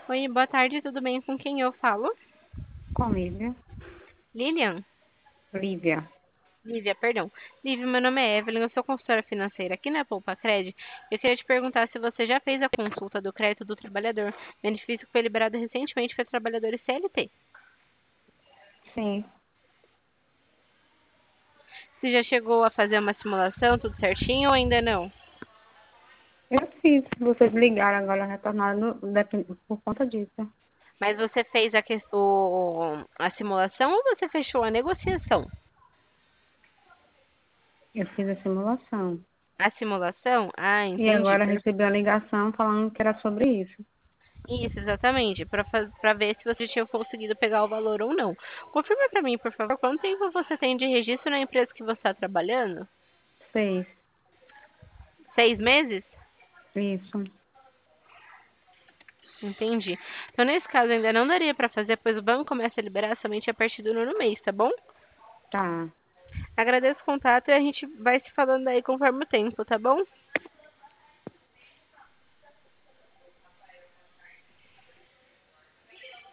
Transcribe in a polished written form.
Oi, boa tarde, tudo bem? Com quem eu falo? Com Lívia. Lilian? Lívia. Lívia, perdão. Lívia, meu nome é Evelyn, eu sou consultora financeira aqui na Poupa Cred. Eu queria te perguntar se você já fez a consulta do crédito do trabalhador, benefício que foi liberado recentemente para trabalhadores CLT. Sim, Você já chegou a fazer uma simulação, tudo certinho ou ainda não? eu fiz. Vocês ligaram agora, retornaram por conta disso. Mas você fez a simulação ou você fechou a negociação? Eu fiz a simulação. A simulação? Ah, E entendi. agora recebi a ligação falando que era sobre isso. Isso, exatamente, para ver se você tinha conseguido pegar o valor ou não. Confirma para mim, por favor, quanto tempo você tem de registro na empresa que você está trabalhando? 6. 6 meses? Isso. Entendi. Então, nesse caso, ainda não daria para fazer, pois o banco começa a liberar somente a partir do nono mês, tá bom? Tá. Agradeço o contato e a gente vai se falando aí conforme o tempo, tá bom?